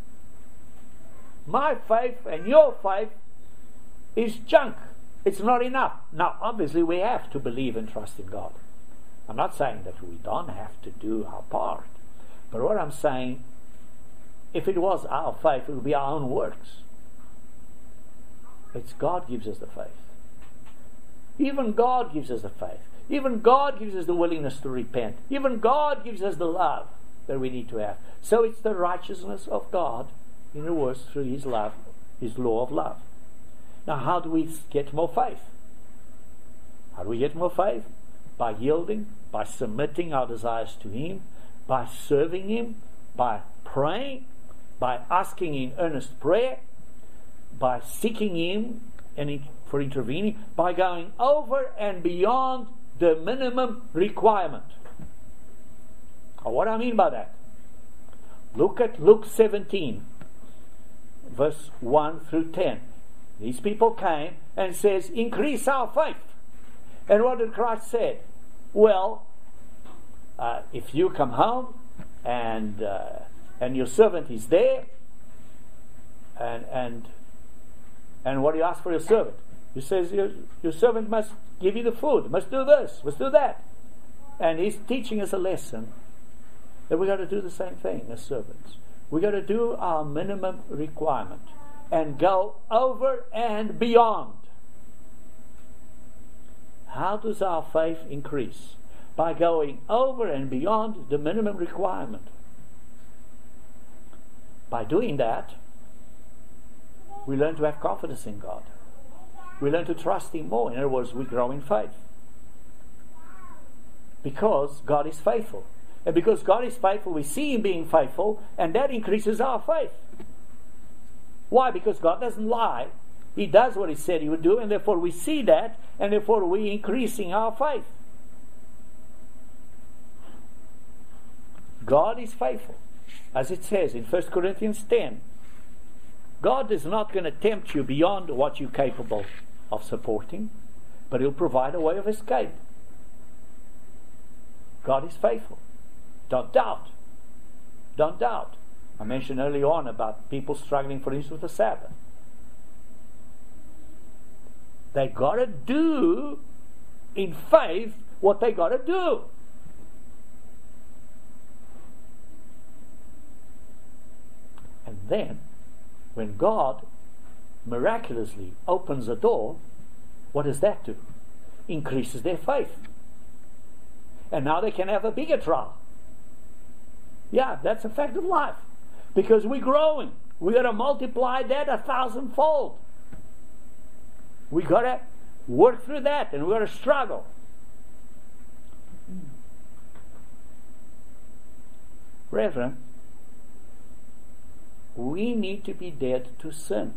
My faith and your faith is junk. It's not enough. Now, obviously, we have to believe and trust in God. I'm not saying that we don't have to do our part. But what I'm saying, if it was our faith, it would be our own works. It's God gives us the faith. Even God gives us the faith. Even God gives us the willingness to repent. Even God gives us the love that we need to have. So it's the righteousness of God, in other words, through his love, his law of love. Now, how do we get more faith? How do we get more faith? By yielding, by submitting our desires to him, by serving him, by praying, by asking in earnest prayer, by seeking him any for intervening by going over and beyond the minimum requirement. Now, what do I mean by that? Look at Luke seventeen, verse one through ten. These people came and says, increase our faith. And what did Christ say? Well, uh, if you come home and uh, and your servant is there, and and and what do you ask for your servant? He says your, your servant must give you the food, must do this, must do that. And he's teaching us a lesson that we got to do the same thing as servants. We got to do our minimum requirement and go over and beyond. How does our faith increase? By going over and beyond the minimum requirement. By doing that, we learn to have confidence in God. We learn to trust Him more. In other words, we grow in faith. Because God is faithful. And because God is faithful, we see Him being faithful, and that increases our faith. Why? Because God doesn't lie. He does what He said He would do, and therefore we see that, and therefore we're increasing our faith. God is faithful. As it says in First Corinthians ten, God is not going to tempt you beyond what you're capable of supporting, but He'll provide a way of escape. God is faithful. Don't doubt. Don't doubt. I mentioned early on about people struggling, for instance, with the Sabbath. They got to do in faith what they got to do. And then, when God miraculously opens a door, what does that do? Increases their faith. And now they can have a bigger trial. Yeah, that's a fact of life. Because we're growing. We got to multiply that a thousandfold. We got to work through that, and we got to struggle. Brethren, we need to be dead to sin.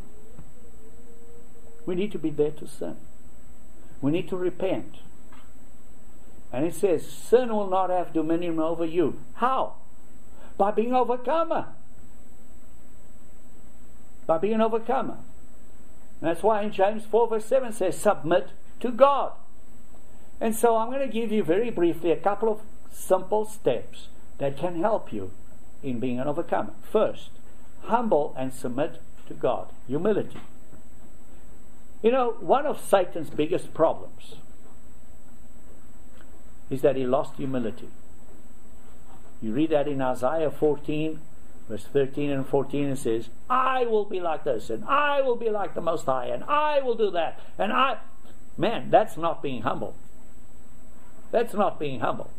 We need to be dead to sin. We need to repent. And it says, sin will not have dominion over you. How? By being overcomer. By being overcomer. And that's why in James four verse seven says, submit to God. And so I'm going to give you very briefly a couple of simple steps that can help you in being an overcomer. First, humble and submit to God. Humility. You know, one of Satan's biggest problems is that he lost humility. You read that in Isaiah fourteen, verse thirteen and fourteen, it says, I will be like this, and I will be like the Most High, and I will do that, and I... Man, that's not being humble. That's not being humble.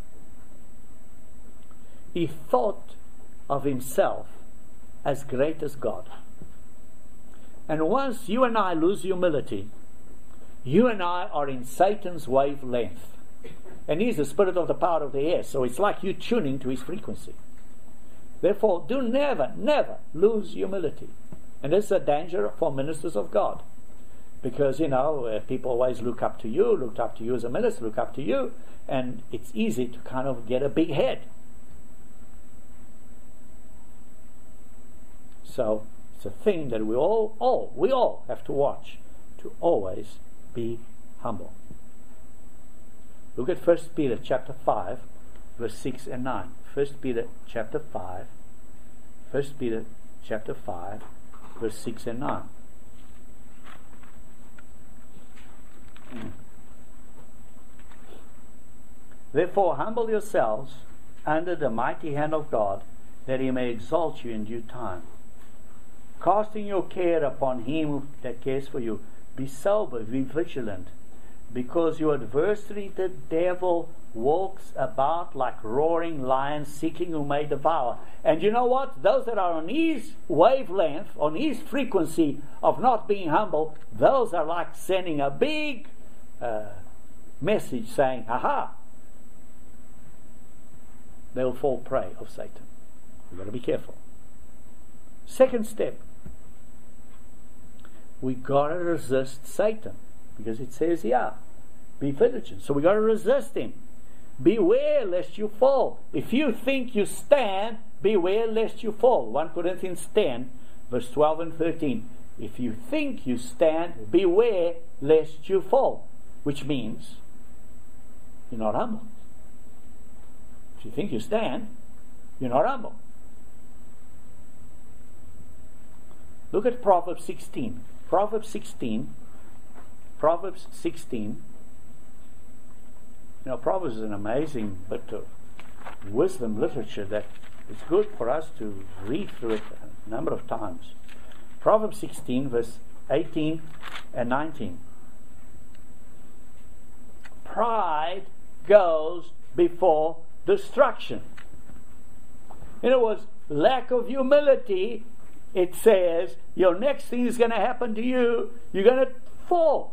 He thought of himself as great as God. And once you and I lose humility, you and I are in Satan's wavelength. And he's the spirit of the power of the air, so it's like you tuning to his frequency. Therefore, do never, never lose humility. And this is a danger for ministers of God. Because, you know, uh, people always look up to you, look up to you as a minister, look up to you, and it's easy to kind of get a big head. So, it's a thing that we all, all, we all have to watch, to always be humble. Look at First Peter chapter five, verse six and nine. First Peter chapter five, First Peter chapter five, verse six and nine. Mm. Therefore, humble yourselves under the mighty hand of God, that He may exalt you in due time. Casting your care upon Him that cares for you. Be sober, be vigilant, because your adversary, the devil, walks about like roaring lion, seeking whom may devour. And you know what? Those that are on his wavelength, on his frequency of not being humble, those are like sending a big uh, message saying, aha, they'll fall prey of Satan. We've got to be careful. Second step, we got to resist Satan. Because it says here, be vigilant. So we got to resist him. Beware lest you fall. If you think you stand, beware lest you fall. First Corinthians ten, verse twelve and thirteen. If you think you stand, beware lest you fall. Which means you're not humble. If you think you stand, you're not humble. Look at Proverbs sixteen. Proverbs sixteen. Proverbs sixteen. You know, Proverbs is an amazing bit of wisdom literature that it's good for us to read through it a number of times. Proverbs sixteen, verse eighteen and nineteen. Pride goes before destruction. In other words, lack of humility, it says, your next thing is going to happen to you, you're going to fall.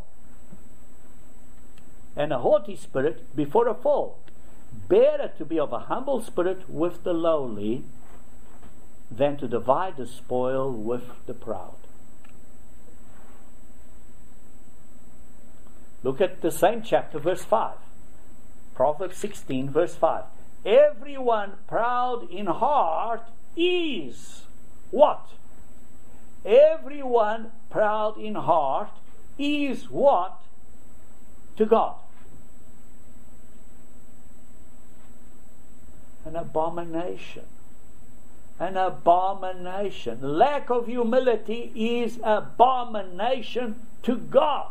And a haughty spirit before a fall. Better to be of a humble spirit with the lowly than to divide the spoil with the proud. Look at the same chapter, verse five. Proverbs sixteen, verse five. Everyone proud in heart is what? Everyone proud in heart is what? To God. An abomination. An abomination. Lack of humility is abomination to God.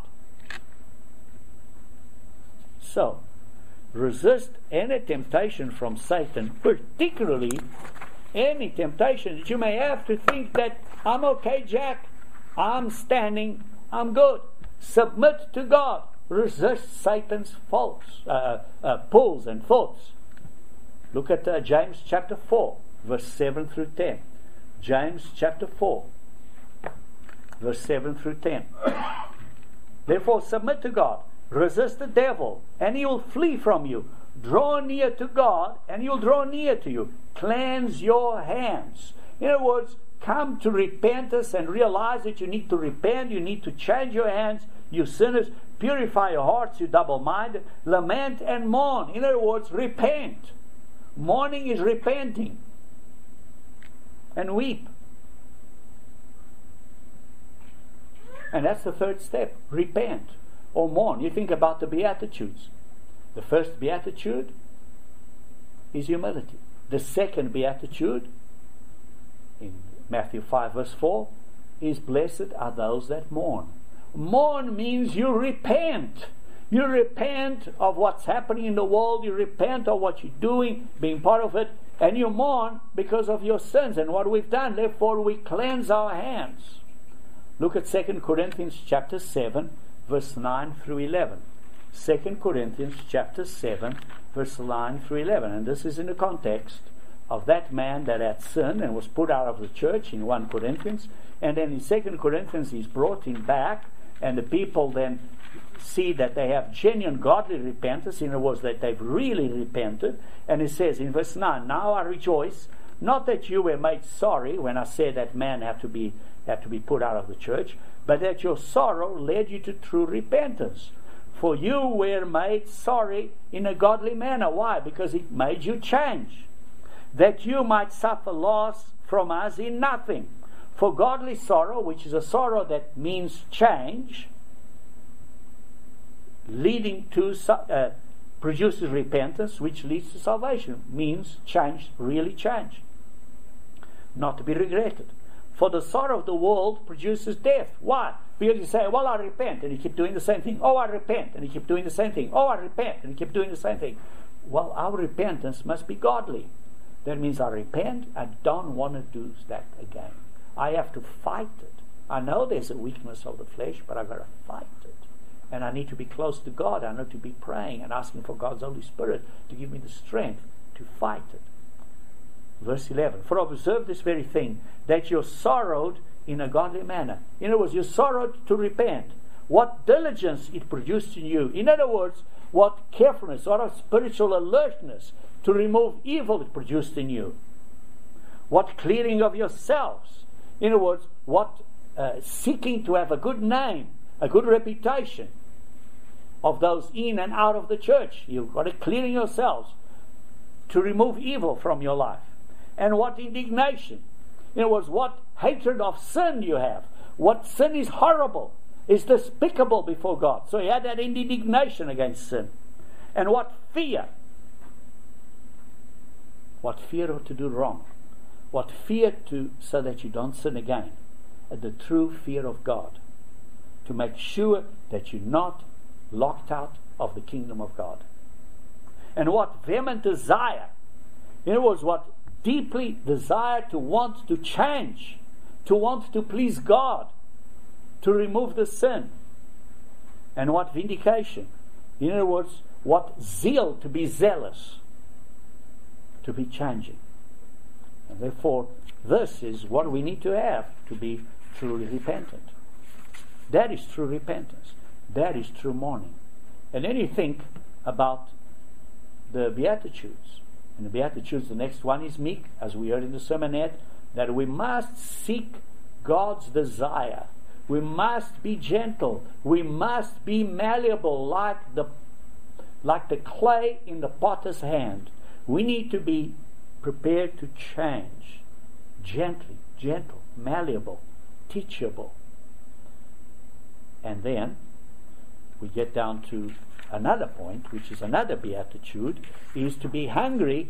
So, resist any temptation from Satan, particularly any temptation that you may have to think that I'm okay, Jack, I'm standing, I'm good. Submit to God. Resist Satan's faults, uh, uh, pulls and thoughts. Look at uh, James chapter four, verse seven through ten. James chapter four, verse seven through ten. Therefore submit to God. Resist the devil, and he will flee from you. Draw near to God, and he will draw near to you. Cleanse your hands. In other words, come to repentance and realize that you need to repent. You need to change your hands, you sinners. Purify your hearts, you double-minded. Lament and mourn. In other words, repent. Mourning is repenting. And weep. And that's the third step. Repent. Or mourn. You think about the Beatitudes. The first Beatitude is humility. The second Beatitude, in Matthew five verse four, is blessed are those that mourn. Mourn means you repent. You repent of what's happening in the world. You repent of what you're doing, being part of it. And you mourn because of your sins and what we've done. Therefore we cleanse our hands. Look at Second Corinthians chapter seven, verse nine through eleven. Second Corinthians chapter seven, verse nine through eleven. And this is in the context of that man that had sinned and was put out of the church in First Corinthians. And then in Second Corinthians he's brought him back, and the people then see that they have genuine godly repentance. In other words, that they've really repented. And it says in verse nine, now I rejoice, not that you were made sorry when I said that man had to be had to be put out of the church, but that your sorrow led you to true repentance. For you were made sorry in a godly manner. Why? Because it made you change. That you might suffer loss from us in nothing. For godly sorrow, which is a sorrow that means change, leading to, uh, produces repentance, which leads to salvation. Means change, really change. Not to be regretted. For the sorrow of the world produces death. Why? Because you say, well, I repent, and you keep doing the same thing. Oh, I repent, and you keep doing the same thing. Oh, I repent, and you keep doing the same thing. Well, our repentance must be godly. That means I repent, I don't want to do that again. I have to fight it. I know there's a weakness of the flesh, but I've got to fight it. And I need to be close to God. I need to be praying and asking for God's Holy Spirit to give me the strength to fight it. Verse eleven, for observe this very thing, that you're sorrowed in a godly manner. In other words, you're sorrowed to repent. What diligence it produced in you. In other words, what carefulness, what of spiritual alertness to remove evil it produced in you. What clearing of yourselves. In other words, what uh, seeking to have a good name, a good reputation of those in and out of the church. You've got to clean yourselves to remove evil from your life. And what indignation. In other words, what hatred of sin you have. What sin is horrible, is despicable before God. So he had that indignation against sin. And what fear. What fear to do wrong. What fear to, so that you don't sin again. And the true fear of God. To make sure that you're not locked out of the kingdom of God. And what vehement desire. In other words, what deeply desire to want to change, to want to please God, to remove the sin. And what vindication. In other words, what zeal to be zealous, to be changing. And therefore, this is what we need to have to be truly repentant. That is true repentance. That is true mourning. And then you think about the Beatitudes. And the Beatitudes, the next one is meek, as we heard in the sermonette, that we must seek God's desire. We must be gentle. We must be malleable like the, like the clay in the potter's hand. We need to be prepared to change. Gently, gentle, malleable, teachable. And then we get down to another point, which is another beatitude, is to be hungry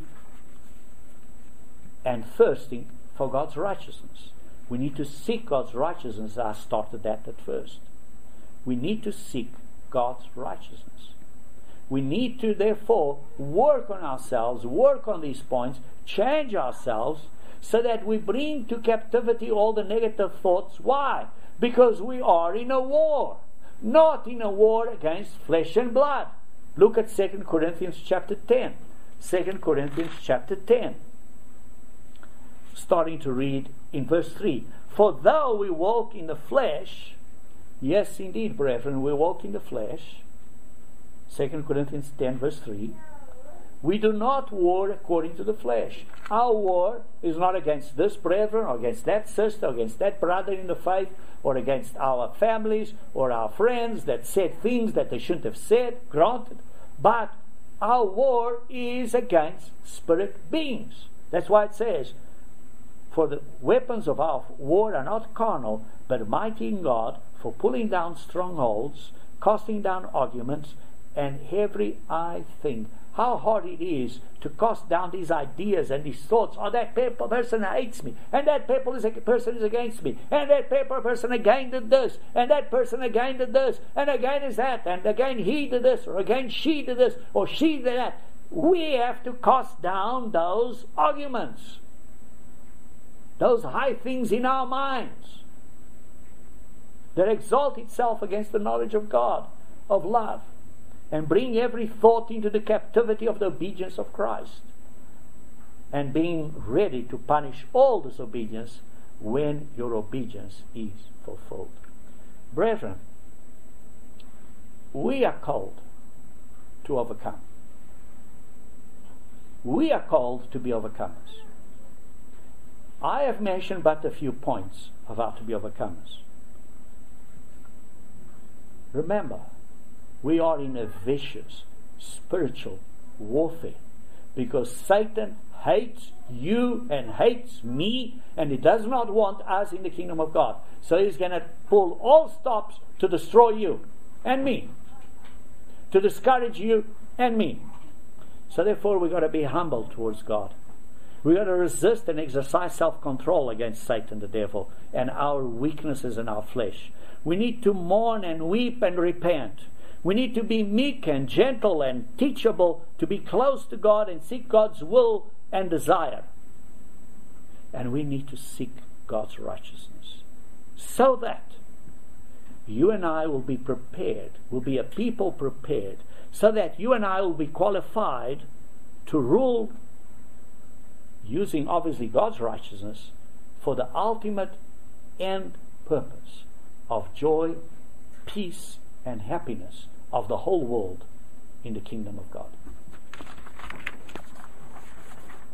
and thirsting for God's righteousness. We need to seek God's righteousness. I started that at first. We need to seek God's righteousness. We need to therefore work on ourselves, work on these points, change ourselves, so that we bring to captivity all the negative thoughts. Why? Because we are in a war. Not in a war against flesh and blood. Look at Second Corinthians chapter ten. Second Corinthians chapter ten. Starting to read in verse three. For though we walk in the flesh, yes indeed, brethren, we walk in the flesh. Second Corinthians ten verse three. We do not war according to the flesh. Our war is not against this brethren, or against that sister, or against that brother in the faith, or against our families, or our friends that said things that they shouldn't have said, granted. But our war is against spirit beings. That's why it says, for the weapons of our war are not carnal, but mighty in God, for pulling down strongholds, casting down arguments, and every high thing. How hard it is to cast down these ideas and these thoughts. Oh, that people, person hates me, and that people is a person is against me, and that people, person again did this, and that person again did this, and again is that, and again he did this, or again she did this, or she did that. We have to cast down those arguments, those high things in our minds that exalt itself against the knowledge of God, of love. And bring every thought into the captivity of the obedience of Christ. And being ready to punish all disobedience when your obedience is fulfilled. Brethren, we are called to overcome. We are called to be overcomers. I have mentioned but a few points of how to be overcomers. Remember, we are in a vicious spiritual warfare because Satan hates you and hates me, and he does not want us in the kingdom of God. So he's going to pull all stops to destroy you and me, to discourage you and me. So therefore we've got to be humble towards God. We've got to resist and exercise self-control against Satan, the devil, and our weaknesses in our flesh. We need to mourn and weep and repent. We need to be meek and gentle and teachable, to be close to God and seek God's will and desire. And we need to seek God's righteousness, so that you and I will be prepared, will be a people prepared, so that you and I will be qualified to rule using obviously God's righteousness for the ultimate end purpose of joy, peace, and happiness of the whole world in the kingdom of God.